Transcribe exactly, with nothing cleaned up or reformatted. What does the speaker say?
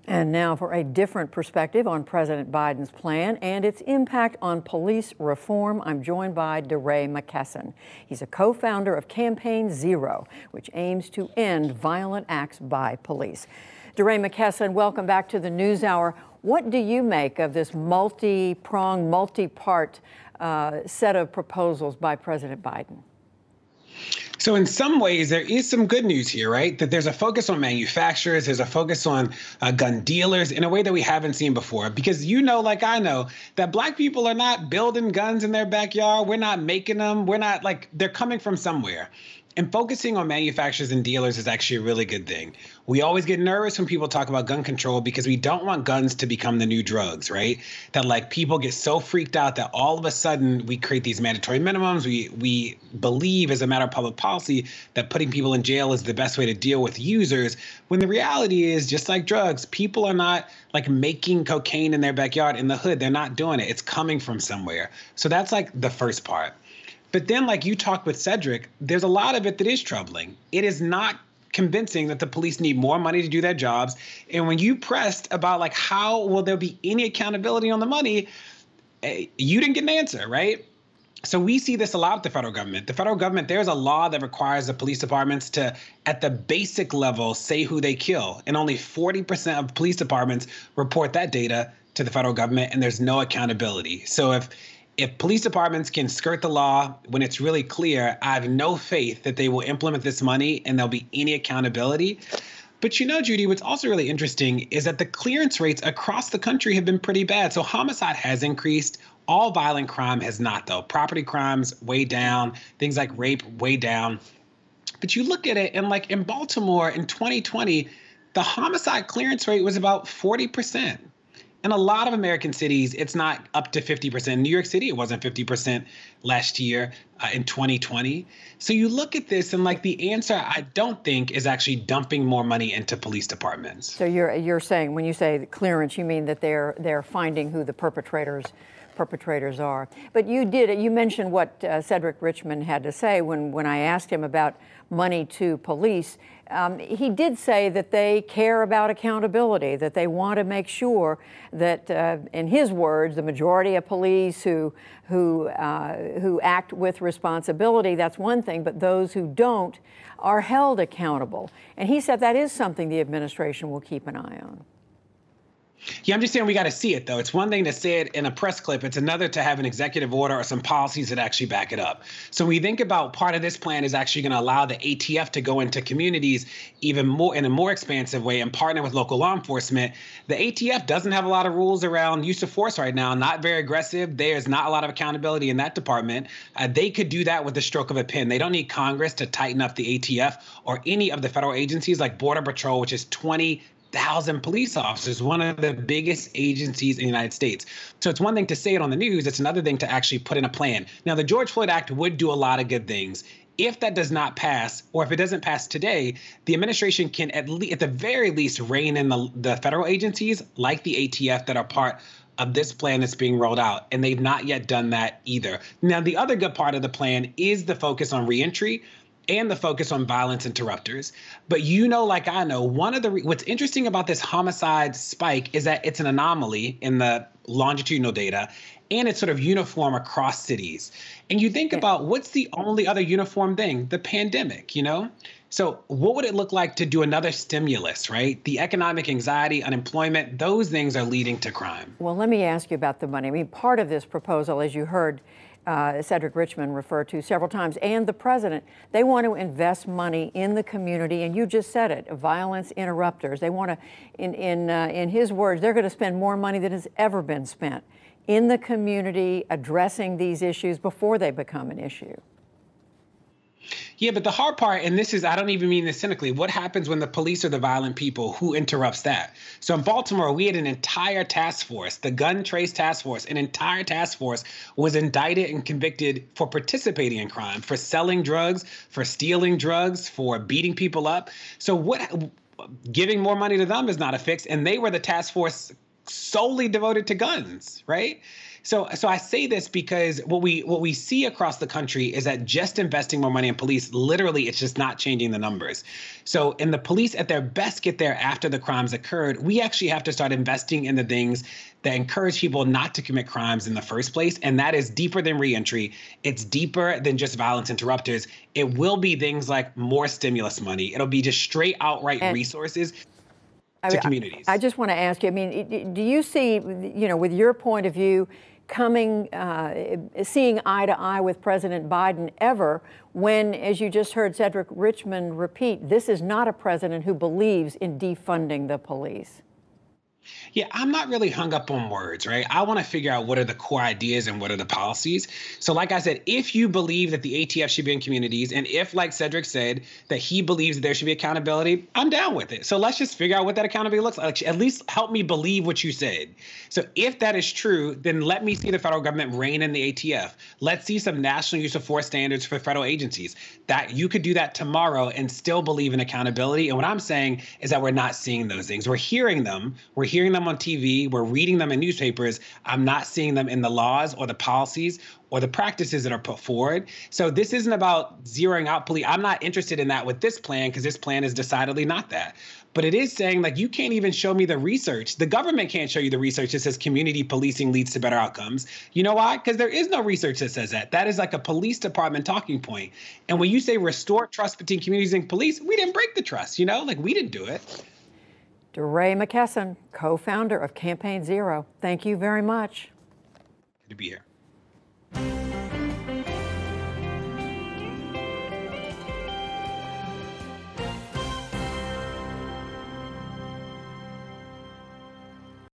And now for a different perspective on President Biden's plan and its impact on police reform, I'm joined by DeRay McKesson. He's a co-founder of Campaign Zero, which aims to end violent acts by police. DeRay McKesson, welcome back to the NewsHour. What do you make of this multi-pronged, multi-part uh, set of proposals by President Biden? So in some ways, there is some good news here, right? That there's a focus on manufacturers, there's a focus on uh, gun dealers in a way that we haven't seen before. Because you know, like I know, that Black people are not building guns in their backyard. We're not making them. We're not like, they're coming from somewhere. And focusing on manufacturers and dealers is actually a really good thing. We always get nervous when people talk about gun control because we don't want guns to become the new drugs, right? That like people get so freaked out that all of a sudden we create these mandatory minimums. We we believe as a matter of public policy that putting people in jail is the best way to deal with users, when the reality is, just like drugs, people are not like making cocaine in their backyard in the hood. They're not doing it. It's coming from somewhere. So that's like the first part. But then, like you talked with Cedric, there's a lot of it that is troubling. It is not convincing that the police need more money to do their jobs. And when you pressed about like how will there be any accountability on the money, you didn't get an answer, right? So we see this a lot with the federal government. The federal government, there's a law that requires the police departments to, at the basic level, say who they kill. And only forty percent of police departments report that data to the federal government, and there's no accountability. So if If police departments can skirt the law when it's really clear, I have no faith that they will implement this money and there'll be any accountability. But you know, Judy, what's also really interesting is that the clearance rates across the country have been pretty bad. So homicide has increased. All violent crime has not, though. Property crimes way down, things like rape way down. But you look at it, and like in Baltimore in twenty twenty, the homicide clearance rate was about forty percent. In a lot of American cities, it's not up to fifty percent. In New York City, it wasn't fifty percent last year uh, in twenty twenty. So you look at this and like the answer, I don't think, is actually dumping more money into police departments. So you're you're saying when you say clearance, you mean that they're they're finding who the perpetrators perpetrators are. But you did you mentioned what uh, Cedric Richmond had to say when when I asked him about money to police. Um, he did say that they care about accountability, that they want to make sure that, uh, in his words, the majority of police who who uh, who act with responsibility, that's one thing, but those who don't are held accountable. And he said that is something the administration will keep an eye on. Yeah, I'm just saying we got to see it, though. It's one thing to say it in a press clip. It's another to have an executive order or some policies that actually back it up. So we think about part of this plan is actually going to allow the A T F to go into communities even more in a more expansive way and partner with local law enforcement. The A T F doesn't have a lot of rules around use of force right now, not very aggressive. There's not a lot of accountability in that department. Uh, they could do that with the stroke of a pen. They don't need Congress to tighten up the A T F or any of the federal agencies like Border Patrol, which is twenty thousand police officers, one of the biggest agencies in the United States. So it's one thing to say it on the news. It's another thing to actually put in a plan. Now, the George Floyd Act would do a lot of good things. If that does not pass, or if it doesn't pass today, the administration can at least, at the very least, rein in the, the federal agencies like the A T F that are part of this plan that's being rolled out. And they've not yet done that either. Now, the other good part of the plan is the focus on reentry and the focus on violence interrupters. But you know, like I know, one of the re- what's interesting about this homicide spike is that it's an anomaly in the longitudinal data, and it's sort of uniform across cities. And you think about what's the only other uniform thing? The pandemic, you know? So what would it look like to do another stimulus, right? The economic anxiety, unemployment, those things are leading to crime. Well, let me ask you about the money. I mean, part of this proposal, as you heard uh, Cedric Richmond refer to several times, and the president, they want to invest money in the community, and you just said it, violence interrupters. They want to, in, in, uh, in his words, they're going to spend more money than has ever been spent in the community addressing these issues before they become an issue. Yeah, but the hard part, and this is, I don't even mean this cynically, what happens when the police are the violent people? Who interrupts that? So in Baltimore, we had an entire task force, the Gun Trace Task Force, an entire task force was indicted and convicted for participating in crime, for selling drugs, for stealing drugs, for beating people up. So what, giving more money to them is not a fix. And they were the task force solely devoted to guns, right? So, so I say this because what we what we see across the country is that just investing more money in police, literally, it's just not changing the numbers. So, in the police at their best get there after the crimes occurred, we actually have to start investing in the things that encourage people not to commit crimes in the first place, and that is deeper than reentry. It's deeper than just violence interrupters. It will be things like more stimulus money. It'll be just straight outright And- resources I to mean, communities. I, I just want to ask you, I mean, do you see, you know, with your point of view, coming, uh, seeing eye to eye with President Biden ever when, as you just heard Cedric Richmond repeat, this is not a president who believes in defunding the police? Yeah, I'm not really hung up on words, right? I want to figure out what are the core ideas and what are the policies. So like I said, if you believe that the A T F should be in communities, and if, like Cedric said, that he believes that there should be accountability, I'm down with it. So let's just figure out what that accountability looks like. At least help me believe what you said. So if that is true, then let me see the federal government rein in the A T F. Let's see some national use of force standards for federal agencies. That you could do that tomorrow and still believe in accountability. And what I'm saying is that we're not seeing those things. We're hearing them. We're hearing them on T V. We're reading them in newspapers. I'm not seeing them in the laws or the policies or the practices that are put forward. So this isn't about zeroing out police. I'm not interested in that with this plan because this plan is decidedly not that. But it is saying, like, you can't even show me the research. The government can't show you the research that says community policing leads to better outcomes. You know why? Because there is no research that says that. That is like a police department talking point. And when you say restore trust between communities and police, we didn't break the trust, you know? Like, we didn't do it. DeRay McKesson, co-founder of Campaign Zero. Thank you very much. Good to be here.